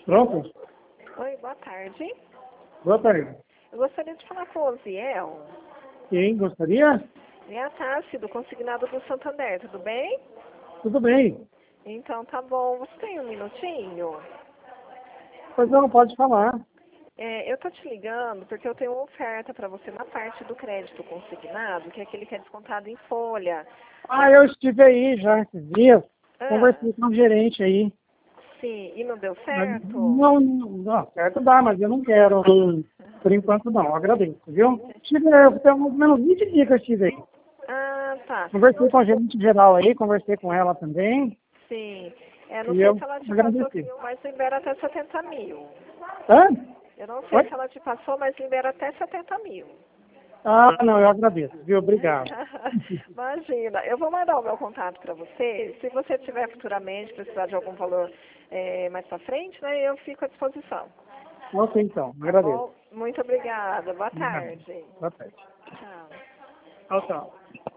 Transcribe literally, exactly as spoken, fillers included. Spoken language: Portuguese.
Pronto? Oi, boa tarde. Boa tarde. Eu gostaria de falar com o Ziel. Quem gostaria? É a Tassi, do Consignado do Santander, tudo bem? Tudo bem. Então tá bom, você tem um minutinho? Pois não, pode falar. É, eu tô te ligando porque eu tenho uma oferta para você na parte do crédito consignado, que é aquele que é descontado em folha. Ah, eu estive aí já esses dias. Ah, Conversei com o gerente aí. sim, e não deu Mas certo? não, não, não, certo dá, mas eu não quero. Por enquanto não, agradeço, viu? Estive, eu tenho mais ou menos vinte dias que eu estive aí. Ah, tá. Conversei com a gerente geral aí, conversei com ela também. Sim. É, não E sei eu se ela te passou, agradeci. mas libera até setenta mil. Hã? Eu não sei Oi? se ela te passou, mas libera até setenta mil. Ah, não, eu agradeço, viu? Obrigado. Imagina, eu vou mandar o meu contato para você. Se você tiver futuramente precisar de algum valor é, mais para frente, né, eu fico à disposição. Ok, então, Tá agradeço. bom? Muito obrigada. Boa Obrigado. tarde. Boa tarde. Tchau. Tchau, tchau.